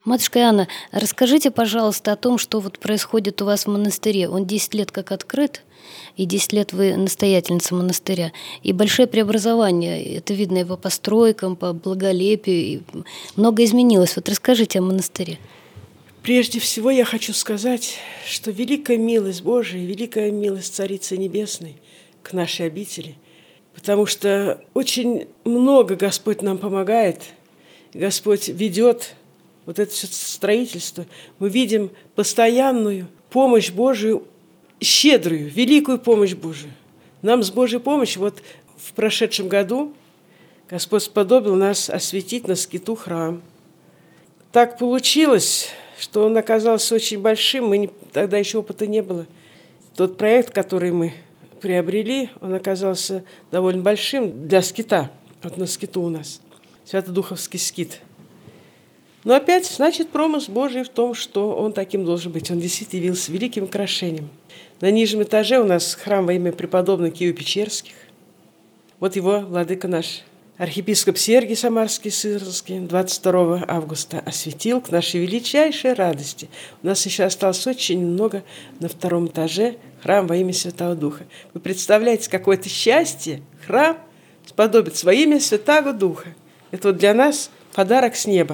Матушка Иоанна, расскажите, пожалуйста, о том, что вот происходит у вас в монастыре. Он 10 лет как открыт, и 10 лет вы настоятельница монастыря. И большое преобразование, это видно и по постройкам, по благолепию, и много изменилось. Вот расскажите о монастыре. Прежде всего я хочу сказать, что великая милость Божия, великая милость Царицы Небесной к нашей обители, потому что очень много Господь нам помогает, Господь ведет вот это все строительство. Мы видим постоянную помощь Божию, щедрую, великую помощь Божию. Нам с Божьей помощью, вот в прошедшем году Господь сподобил нас осветить на скиту храм. Так получилось, что он оказался очень большим, тогда еще опыта не было. Тот проект, который мы приобрели, он оказался довольно большим для скита. Вот на скиту у нас Свято-Духовский скит. Но опять, значит, промысл Божий в том, что он таким должен быть. Он действительно явился великим украшением. На нижнем этаже у нас храм во имя преподобных Киево-Печерских. Вот его владыка наш, архиепископ Сергий Самарский-Сызранский, 22 августа осветил к нашей величайшей радости. У нас еще осталось очень много на втором этаже храм во имя Святого Духа. Вы представляете, какое-то счастье, храм сподобится во имя Святого Духа. Это вот для нас подарок с неба.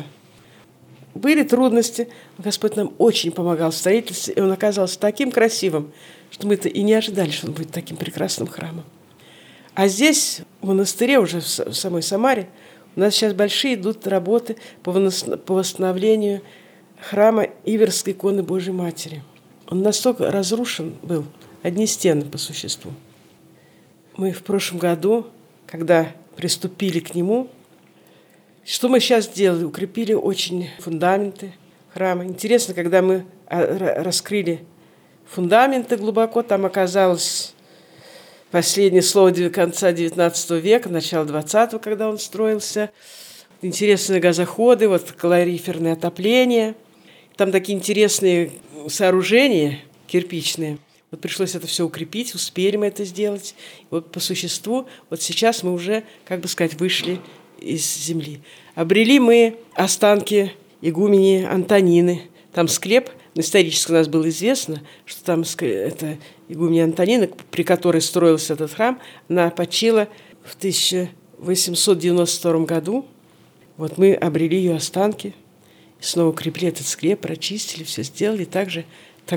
Были трудности, но Господь нам очень помогал в строительстве, и он оказался таким красивым, что мы-то и не ожидали, что он будет таким прекрасным храмом. А здесь, в монастыре, уже в самой Самаре, у нас сейчас большие идут работы по восстановлению храма Иверской иконы Божьей Матери. Он настолько разрушен был, одни стены по существу. Мы в прошлом году, когда приступили к нему, что мы сейчас сделали? Укрепили очень фундаменты храма. Интересно, когда мы раскрыли фундаменты глубоко, там оказалось последнее слово конца XIX века, начала XX, когда он строился. Интересные газоходы, вот калориферное отопление. Там такие интересные сооружения кирпичные. Вот пришлось это все укрепить, успели мы это сделать. Вот по существу, вот сейчас мы уже, как бы сказать, вышли из земли. Обрели мы останки игумени Антонины. Там склеп, исторически у нас было известно, что там это игумения Антонина, при которой строился этот храм, она почила в 1892 году. Вот мы обрели ее останки, снова укрепили этот склеп, прочистили, все сделали. Также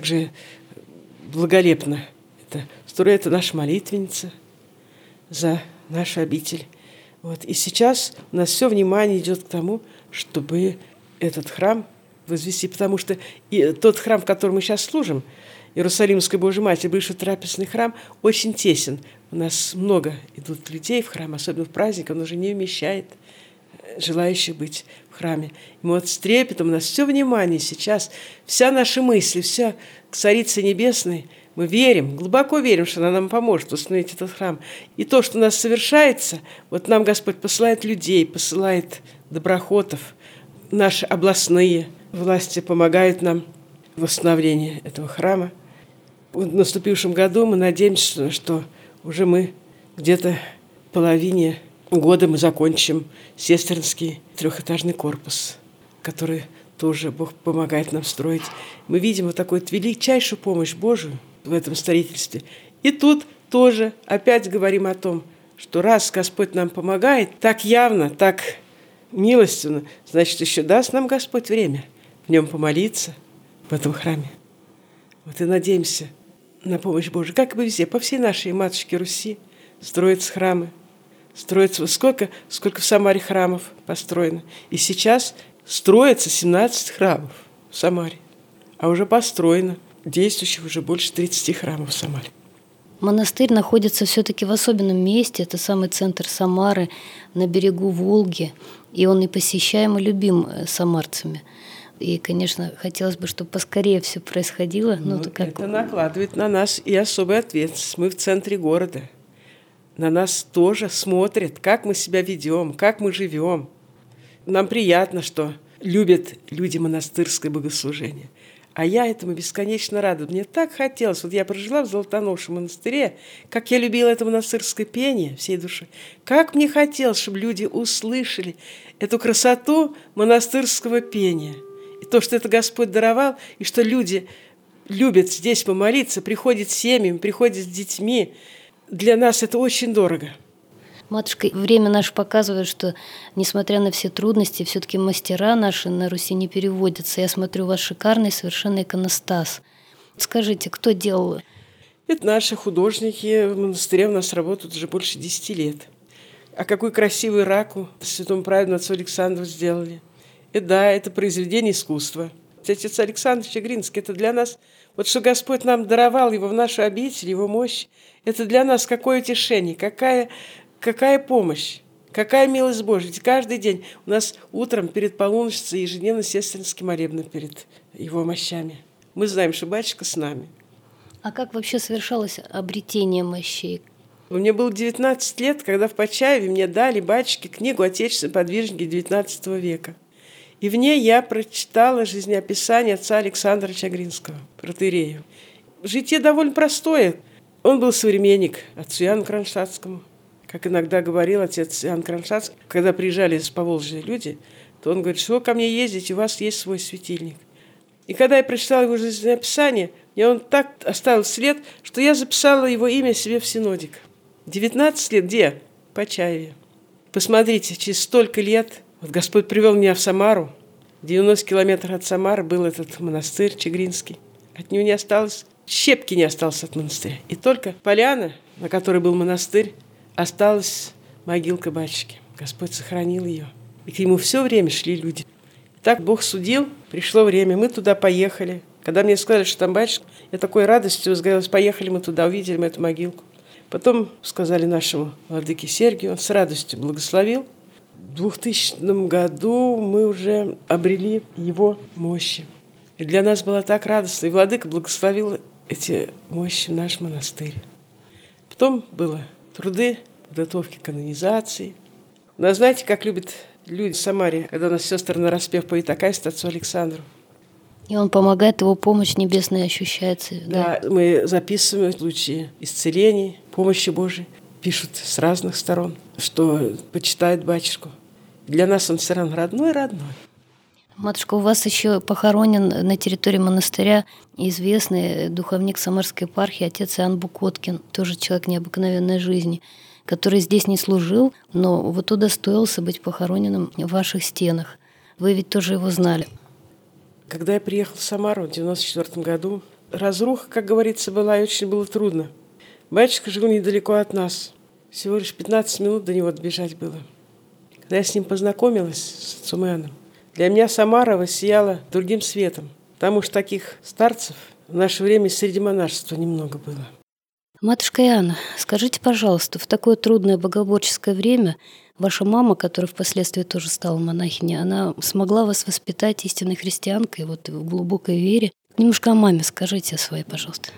благолепно это строит наша молитвенница за нашу обитель. Вот. И сейчас у нас все внимание идет к тому, чтобы этот храм возвести, потому что и тот храм, в котором мы сейчас служим, Иерусалимской Божьей Матери, бывший трапезный храм, очень тесен. У нас много идут людей в храм, особенно в праздник, он уже не вмещает желающих быть в храме. И мы вот с трепетом, у нас все внимание сейчас, вся наша мысль, вся к Царице Небесной, мы верим, глубоко верим, что она нам поможет установить этот храм. И то, что у нас совершается, вот нам Господь посылает людей, посылает доброхотов, наши областные власти помогают нам в восстановлении этого храма. В наступившем году мы надеемся, что уже мы где-то в половине года мы закончим сестринский трехэтажный корпус, который тоже Бог помогает нам строить. Мы видим вот такую величайшую помощь Божию в этом строительстве. И тут тоже опять говорим о том, что раз Господь нам помогает так явно, так милостивно, значит, еще даст нам Господь время в нем помолиться, в этом храме. Вот и надеемся на помощь Божию. Как бы везде, по всей нашей матушке Руси строятся храмы. Строится сколько в Самаре храмов построено. И сейчас строится 17 храмов в Самаре. А уже построено действующих уже больше 30 храмов в Самаре. Монастырь находится все-таки в особенном месте. Это самый центр Самары, на берегу Волги. И он и посещаем, и любим самарцами. И, конечно, хотелось бы, чтобы поскорее все происходило. Это накладывает на нас и особую ответственность. Мы в центре города. На нас тоже смотрят, как мы себя ведем, как мы живем. Нам приятно, что любят люди монастырское богослужение. А я этому бесконечно рада. Мне так хотелось. Вот я прожила в Золотоношем монастыре, как я любила это монастырское пение всей душой. Как мне хотелось, чтобы люди услышали эту красоту монастырского пения. И то, что это Господь даровал, и что люди любят здесь помолиться, приходят с семьями, приходят с детьми, для нас это очень дорого. Матушка, время наше показывает, что, несмотря на все трудности, все-таки мастера наши на Руси не переводятся. Я смотрю, у вас шикарный совершенно иконостас. Скажите, кто делал? Это наши художники. В монастыре у нас работают уже больше 10 лет. А какой красивый раку святому праведному отцу Александру сделали. И да, это произведение искусства. Отец Александр Чагринский, это для нас, вот что Господь нам даровал его в нашу обитель, его мощь, это для нас какое утешение, какая помощь, какая милость Божья. Ведь каждый день у нас утром перед полуночью ежедневно сестринский молебны перед его мощами. Мы знаем, что батюшка с нами. А как вообще совершалось обретение мощей? Мне было 19 лет, когда в Почаеве мне дали батюшке книгу «Отечественные подвижники XIX века». И в ней я прочитала жизнеописание отца Александра Чагринского, протоиерея. Житие довольно простое. Он был современник отцу Иоанну Кронштадтскому. Как иногда говорил отец Иоанн Кронштадтский, когда приезжали из Поволжья люди, то он говорит, что вы ко мне ездите, у вас есть свой светильник. И когда я прочитала его жизнеописание, мне он так оставил след, что я записала его имя себе в синодик. 19 лет где? В Почаеве. Посмотрите, через столько лет вот Господь привел меня в Самару. 90 километров от Самары был этот монастырь Чагринский. От него не осталось, щепки не осталось от монастыря. И только поляна, на которой был монастырь, осталась могилка батюшки. Господь сохранил ее. И к нему все время шли люди. И так Бог судил, пришло время, мы туда поехали. Когда мне сказали, что там батюшка, я такой радостью возгорелась, поехали мы туда, увидели мы эту могилку. Потом сказали нашему владыке Сергию, он с радостью благословил. В 2000 году мы уже обрели его мощи. И для нас было так радостно. И владыка благословил эти мощи в наш монастырь. Потом было труды, подготовки канонизации. У нас, знаете, как любят люди в Самаре, когда у нас сестры нараспев поют акафист отцу Александру. И он помогает, его помощь небесная ощущается. Да, мы записываем случаи исцелений, помощи Божией. Пишут с разных сторон, что почитают батюшку. Для нас он все равно родной. Матушка, у вас еще похоронен на территории монастыря известный духовник Самарской епархии отец Иоанн Букоткин, тоже человек необыкновенной жизни, который здесь не служил, но вот удостоился быть похороненным в ваших стенах. Вы ведь тоже его знали. Когда я приехал в Самару в 1994 году, разруха, как говорится, была, и очень было трудно. Батюшка жил недалеко от нас. Всего лишь 15 минут до него добежать было. Когда я с ним познакомилась, с отцом Иоанном, для меня Самара воссияла другим светом, потому что таких старцев в наше время среди монашества немного было. Матушка Иоанна, скажите, пожалуйста, в такое трудное богоборческое время ваша мама, которая впоследствии тоже стала монахиней, она смогла вас воспитать истинной христианкой, вот в глубокой вере. Немножко о маме скажите своей, пожалуйста.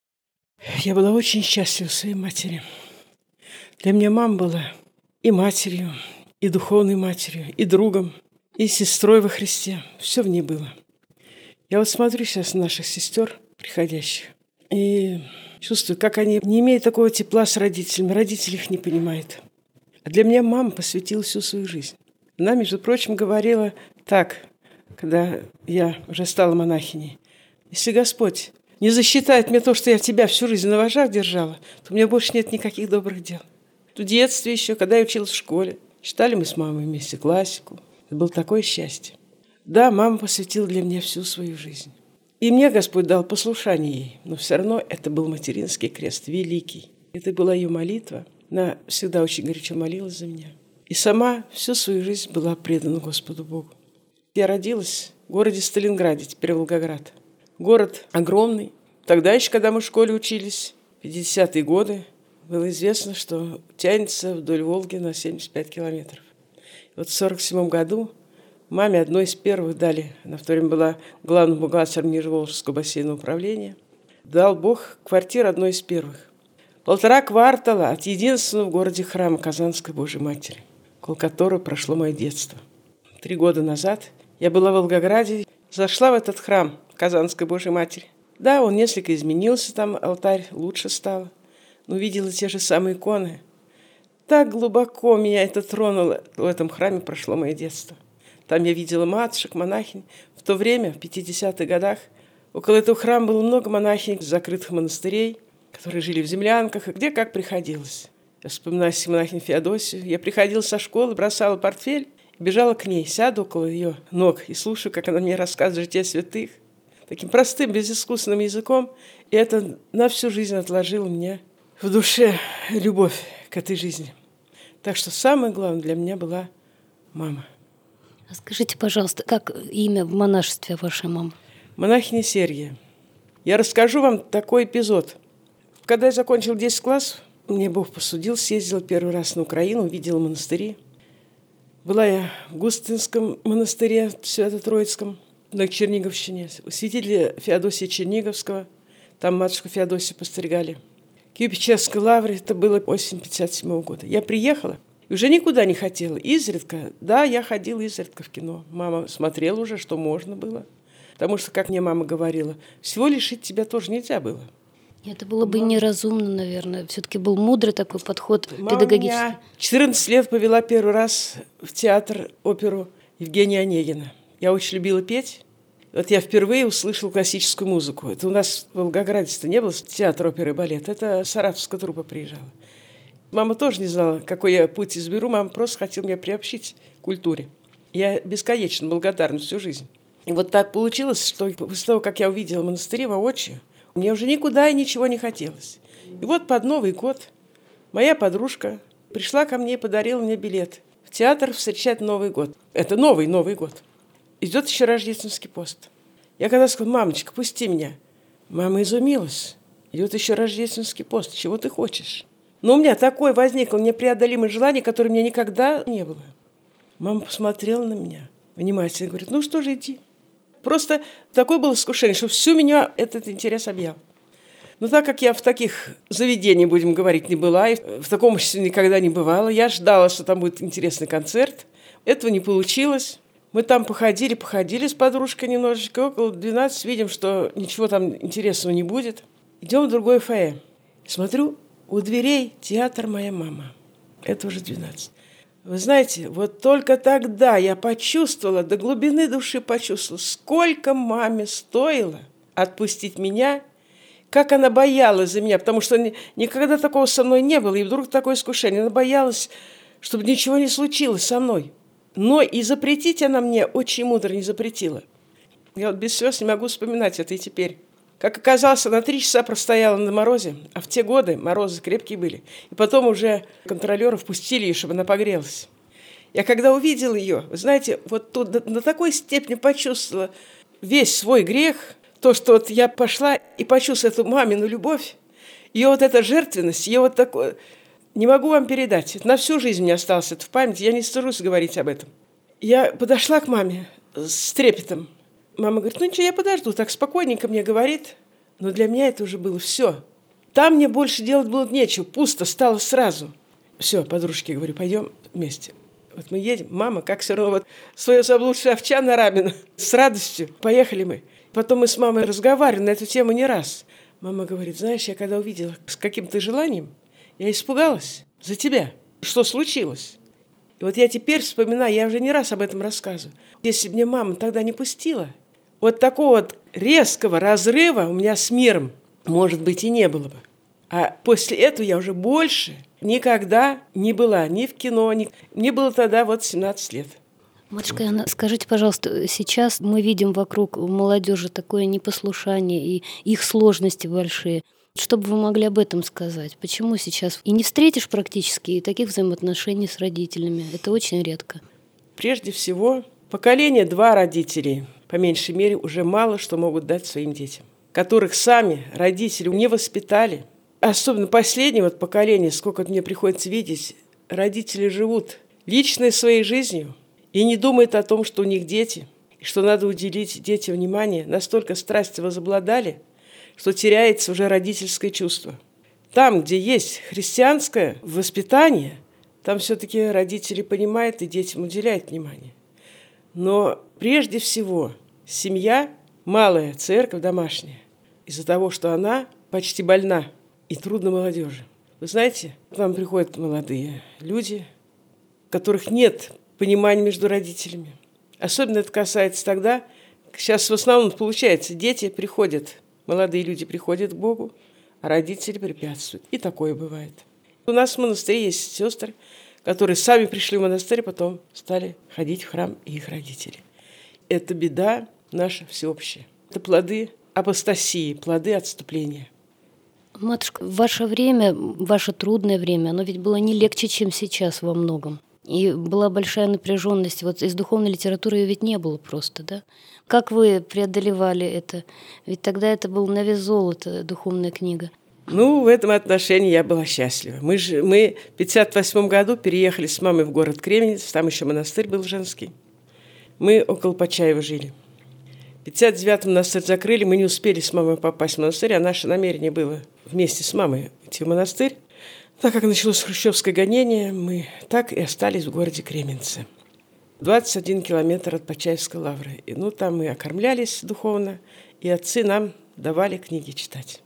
Я была очень счастлива своей матери. Для меня мама была и матерью, и духовной матерью, и другом, и сестрой во Христе. Все в ней было. Я вот смотрю сейчас на наших сестер приходящих и чувствую, как они не имеют такого тепла с родителями. Родители их не понимают. А для меня мама посвятила всю свою жизнь. Она, между прочим, говорила так, когда я уже стала монахиней. Если Господь не засчитает мне то, что я тебя всю жизнь на вожжах держала, то у меня больше нет никаких добрых дел. В детстве еще, когда я училась в школе, читали мы с мамой вместе классику. Это было такое счастье. Да, мама посвятила для меня всю свою жизнь. И мне Господь дал послушание ей, но все равно это был материнский крест, великий. Это была ее молитва. Она всегда очень горячо молилась за меня. И сама всю свою жизнь была предана Господу Богу. Я родилась в городе Сталинграде, теперь Волгоград. Город огромный. Тогда еще, когда мы в школе учились, в 50-е годы, было известно, что тянется вдоль Волги на 75 километров. И вот в 1947 году маме одной из первых дали, она в то время была главным бухгалтером Нижеволжского бассейного управления, дал Бог квартиру одной из первых. 1,5 квартала от единственного в городе храма Казанской Божьей Матери, около которого прошло мое детство. 3 года назад я была в Волгограде, зашла в этот храм Казанской Божьей Матери. Да, он несколько изменился, там алтарь лучше стал, но видела те же самые иконы. Так глубоко меня это тронуло. В этом храме прошло мое детство. Там я видела матушек, монахинь. В то время, в 50-х годах, около этого храма было много монахинь из закрытых монастырей, которые жили в землянках, и где как приходилось. Я вспоминаю монахиню Феодосию. Я приходила со школы, бросала портфель, бежала к ней, сяду около ее ног и слушаю, как она мне рассказывает житие святых. Таким простым, безыскусным языком. И это на всю жизнь отложило мне в душе любовь к этой жизни. Так что самое главное для меня была мама. А скажите, пожалуйста, как имя в монашестве вашей мамы? Монахиня Сергия. Я расскажу вам такой эпизод. Когда я закончил 10 классов, мне Бог посудил, съездила первый раз на Украину, увидела монастыри. Была я в Густинском монастыре, Свято-Троицком, на Черниговщине, у святителя Феодосия Черниговского. Там матушку Феодосию постригали. Киево-Печерской лавре, это было осень 57 года. Я приехала и уже никуда не хотела. Изредка, да, я ходила изредка в кино. Мама смотрела уже, что можно было. Потому что, как мне мама говорила, всего лишить тебя тоже нельзя было. Это было бы неразумно, наверное. Все-таки был мудрый такой подход педагогический. Меня 14 лет повела первый раз в театр, оперу Евгения Онегина. Я очень любила петь. Вот я впервые услышала классическую музыку. Это у нас в Волгограде-то не было театра, оперы и балет. Это саратовская труппа приезжала. Мама тоже не знала, какой я путь изберу. Мама просто хотела меня приобщить к культуре. Я бесконечно благодарна всю жизнь. И вот так получилось, что после того, как я увидела монастыри воочию, мне уже никуда и ничего не хотелось. И вот под Новый год моя подружка пришла ко мне и подарила мне билет в театр встречать Новый год. Это Новый год. Идет еще рождественский пост. Я когда сказала: мамочка, пусти меня. Мама изумилась. Идет еще рождественский пост. Чего ты хочешь? Но у меня такое возникло непреодолимое желание, которое у меня никогда не было. Мама посмотрела на меня внимательно и говорит: ну что же, иди. Просто такое было искушение, что всю меня этот интерес объял. Но так как я в таких заведениях, будем говорить, не была, и в таком обществе никогда не бывала, я ждала, что там будет интересный концерт. Этого не получилось. Мы там походили с подружкой немножечко. Около 12 видим, что ничего там интересного не будет. Идем в другое фойе. Смотрю, у дверей театр «Моя мама». Это уже 12. Вы знаете, вот только тогда я почувствовала, до глубины души почувствовала, сколько маме стоило отпустить меня, как она боялась за меня, потому что никогда такого со мной не было, и вдруг такое искушение. Она боялась, чтобы ничего не случилось со мной. Но и запретить она мне очень мудро не запретила. Я вот без слез не могу вспоминать это и теперь. Как оказалось, она 3 часа простояла на морозе, а в те годы морозы крепкие были. И потом уже контролеров пустили ее, чтобы она погрелась. Я когда увидела ее, вы знаете, вот тут до такой степени почувствовала весь свой грех, то, что вот я пошла и почувствовала эту мамину любовь, ее вот эта жертвенность, ее вот такое... Не могу вам передать. Это на всю жизнь мне осталось это в памяти, я не стыжусь говорить об этом. Я подошла к маме с трепетом. Мама говорит: ну ничего, я подожду. Так спокойненько мне говорит. Но для меня это уже было все. Там мне больше делать было нечего. Пусто стало сразу. Все, подружки, говорю, пойдем вместе. Вот мы едем. Мама, как все равно вот свое заблудшее овча на Рабино. С радостью. Поехали мы. Потом мы с мамой разговаривали на эту тему не раз. Мама говорит: знаешь, я когда увидела с каким-то желанием, я испугалась за тебя. Что случилось? И вот я теперь вспоминаю, я уже не раз об этом рассказываю. Если бы мне мама тогда не пустила, вот такого вот резкого разрыва у меня с миром, может быть, и не было бы. А после этого я уже больше никогда не была ни в кино, ни... Мне было тогда вот 17 лет. Матушка Анна, скажите, пожалуйста, сейчас мы видим вокруг молодежи такое непослушание и их сложности большие. Что бы вы могли об этом сказать? Почему сейчас и не встретишь практически таких взаимоотношений с родителями? Это очень редко. Прежде всего, поколение 2 родителей, по меньшей мере, уже мало что могут дать своим детям, которых сами родители не воспитали. Особенно последнее вот поколение, сколько мне приходится видеть, родители живут личной своей жизнью и не думают о том, что у них дети, и что надо уделить детям внимание. Настолько страсти возобладали, что теряется уже родительское чувство. Там, где есть христианское воспитание, там все-таки родители понимают и детям уделяют внимание. Но прежде всего семья, малая церковь домашняя, из-за того, что она почти больна и трудно молодежи. Вы знаете, к нам приходят молодые люди, у которых нет понимания между родителями. Особенно это касается тогда, сейчас в основном получается, дети приходят, молодые люди приходят к Богу, а родители препятствуют. И такое бывает. У нас в монастыре есть сестры, которые сами пришли в монастырь, потом стали ходить в храм, и их родители. Это беда наша всеобщая. Это плоды апостасии, плоды отступления. Матушка, ваше время, ваше трудное время, оно ведь было не легче, чем сейчас во многом. И была большая напряженность. Вот из духовной литературы ее ведь не было просто, да? Как вы преодолевали это? Ведь тогда это был на вес золота духовная книга. В этом отношении я была счастлива. Мы в 1958 году переехали с мамой в город Кременец, там еще монастырь был женский. Мы около Почаева жили. В 1959-м монастырь закрыли, мы не успели с мамой попасть в монастырь, а наше намерение было вместе с мамой идти в монастырь. Так как началось хрущевское гонение, мы так и остались в городе Кременце. 21 километр от Почаевской лавры. И, там мы окормлялись духовно, и отцы нам давали книги читать.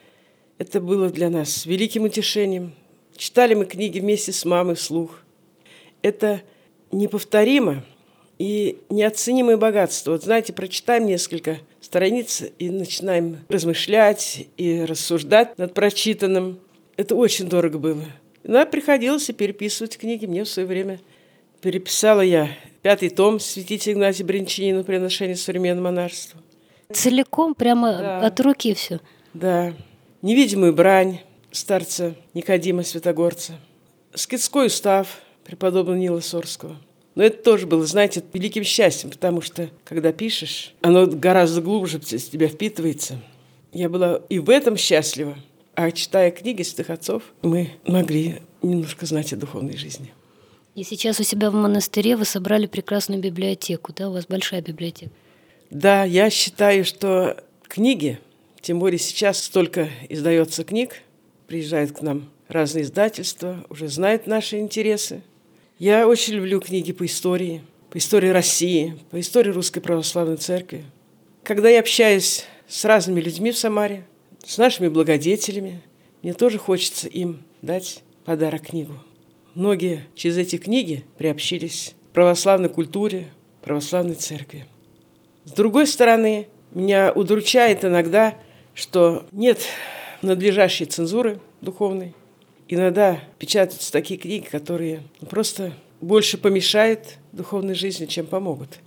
Это было для нас великим утешением. Читали мы книги вместе с мамой вслух. Это неповторимо и неоценимое богатство. Вот знаете, прочитаем несколько страниц и начинаем размышлять и рассуждать над прочитанным. Это очень дорого было. Нам приходилось и переписывать книги. Мне в свое время переписала я 5-й том святителя Игнатия Брянчанина «Приношение современного монашества». Целиком, прямо от руки все? Да. «Невидимую брань» старца Никодима Святогорца. «Скитской устав» преподобного Нила Сорского. Но это тоже было, знаете, великим счастьем, потому что, когда пишешь, оно гораздо глубже в тебя впитывается. Я была и в этом счастлива. А читая книги святых отцов, мы могли немножко знать о духовной жизни. И сейчас у себя в монастыре вы собрали прекрасную библиотеку, да? У вас большая библиотека. Да, я считаю, что книги, тем более сейчас столько издается книг, приезжают к нам разные издательства, уже знают наши интересы. Я очень люблю книги по истории России, по истории Русской Православной Церкви. Когда я общаюсь с разными людьми в Самаре, с нашими благодетелями, мне тоже хочется им дать подарок книгу. Многие через эти книги приобщились к православной культуре, православной церкви. С другой стороны, меня удручает иногда, что нет надлежащей цензуры духовной. Иногда печатаются такие книги, которые просто больше помешают духовной жизни, чем помогут.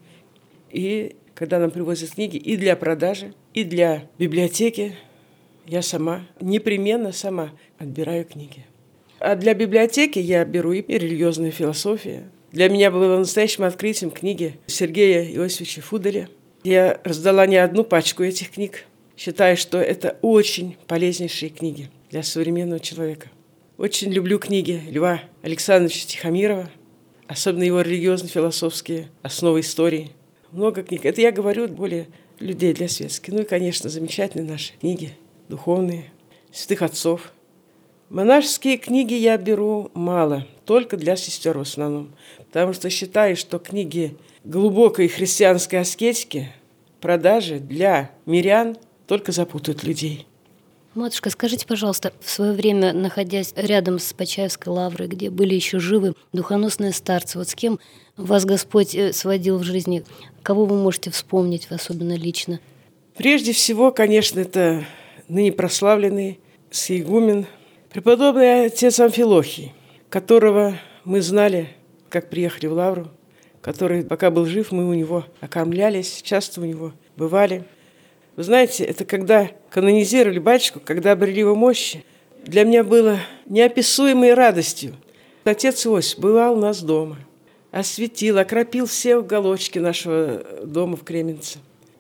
И когда нам привозят книги и для продажи, и для библиотеки, я непременно сама отбираю книги. А для библиотеки я беру и религиозную философию. Для меня было настоящим открытием книги Сергея Иосифовича Фуделя. Я раздала не одну пачку этих книг. Считаю, что это очень полезнейшие книги для современного человека. Очень люблю книги Льва Александровича Тихомирова, особенно его религиозно-философские основы истории. Много книг. Это я говорю более людей для светских. И, конечно, замечательные наши книги, духовные, святых отцов. Монашеские книги я беру мало, только для сестер в основном, потому что считаю, что книги глубокой христианской аскетики, продажи для мирян только запутают людей. Матушка, скажите, пожалуйста, в свое время, находясь рядом с Почаевской лаврой, где были еще живы духоносные старцы, вот с кем вас Господь сводил в жизни, кого вы можете вспомнить, особенно лично? Прежде всего, конечно, это ныне прославленный сиегумен, преподобный отец Амфилохий, которого мы знали, как приехали в лавру, который, пока был жив, мы у него окормлялись, часто у него бывали. Вы знаете, это когда канонизировали батюшку, когда обрели его мощи, для меня было неописуемой радостью. Отец Иосиф бывал у нас дома, осветил, окропил все уголочки нашего дома в Кременце.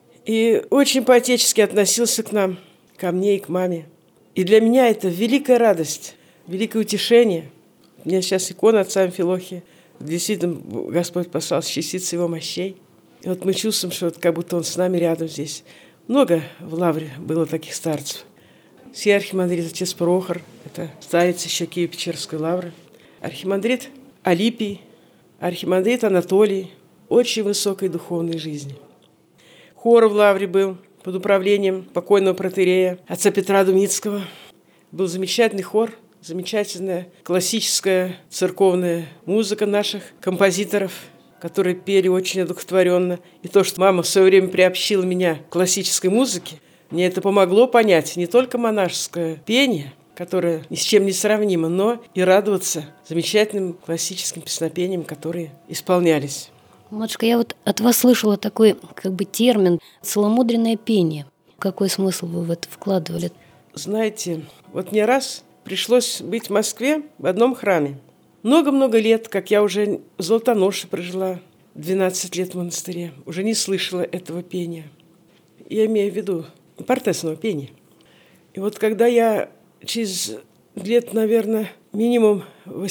И очень по-отечески относился к нам, ко мне и к маме. И для меня это великая радость, великое утешение. У меня сейчас икона отца Амфилохия. Действительно, Господь послал частицы его мощей. И вот мы чувствуем, что как будто он с нами рядом здесь. Много в лавре было таких старцев. Сей архимандрит отец Прохор, это старец еще Киево-Печерской лавры. Архимандрит Алипий, архимандрит Анатолий, очень высокой духовной жизни. Хор в лавре был под управлением покойного протоиерея отца Петра Думицкого. Был замечательный хор, замечательная классическая церковная музыка наших композиторов. которые пели очень одухотворенно. И то, что мама в свое время приобщила меня к классической музыке, мне это помогло понять не только монашеское пение, которое ни с чем не сравнимо, но и радоваться замечательным классическим песнопениям, которые исполнялись. Матушка, я вот от вас слышала такой термин «целомудренное пение». Какой смысл вы в это вкладывали? Знаете, вот не раз пришлось быть в Москве в одном храме. Много-много лет, как я уже в Золотоноше прожила, 12 лет в монастыре, уже не слышала этого пения. Я имею в виду портесного пения. И вот когда я через лет, наверное, минимум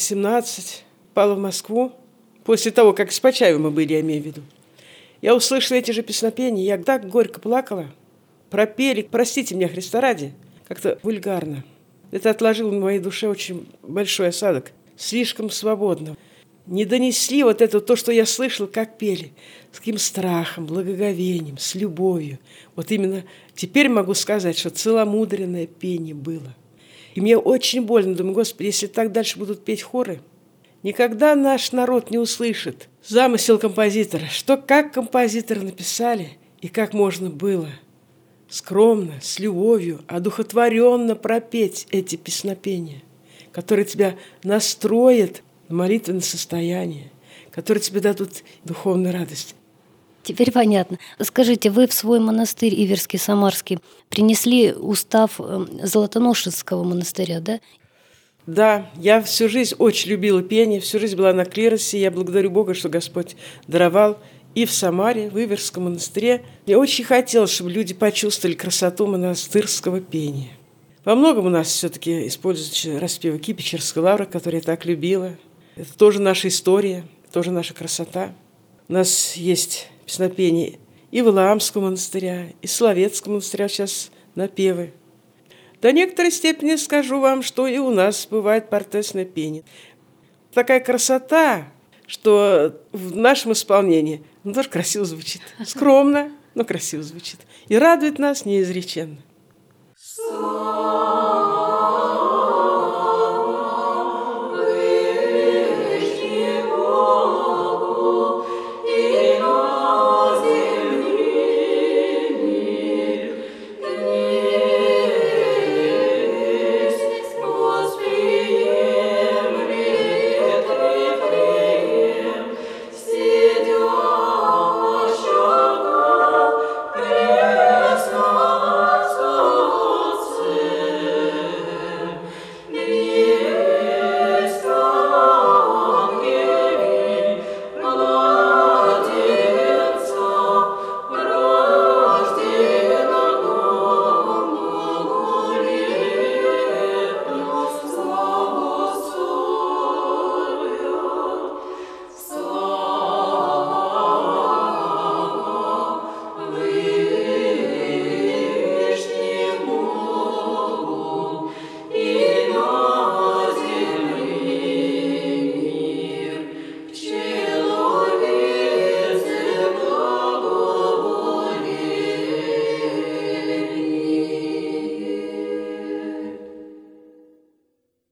18 попала в Москву, после того, как с Почаевым мы были, я имею в виду, я услышала эти же песнопения, я так горько плакала, пропели, простите меня, Христа ради, как-то вульгарно. Это отложило в моей душе очень большой осадок, слишком свободно. Не донесли вот это, то, что я слышала, как пели, с каким страхом, благоговением, с любовью. Вот именно теперь могу сказать, что целомудренное пение было. И мне очень больно, думаю, Господи, если так дальше будут петь хоры, никогда наш народ не услышит замысел композитора, что как композиторы написали и как можно было скромно, с любовью, одухотворенно пропеть эти песнопения, которые тебя настроят на молитвенное состояние, которые тебе дадут духовную радость. Теперь понятно. Скажите, вы в свой монастырь Иверский, Самарский принесли устав Золотоношенского монастыря, да? Да, я всю жизнь очень любила пение, всю жизнь была на клиросе. Я благодарю Бога, что Господь даровал и в Самаре, в Иверском монастыре. Мне очень хотелось, чтобы люди почувствовали красоту монастырского пения. Во многом у нас все-таки используются распевы Кипичерской лавры, которые я так любила. Это тоже наша история, тоже наша красота. У нас есть песнопения и Валаамского монастыря, и Соловецкого монастыря сейчас напевы. До некоторой степени скажу вам, что и у нас бывает портесное пение. Такая красота, что в нашем исполнении тоже красиво звучит. Скромно, но красиво звучит. И радует нас неизреченно.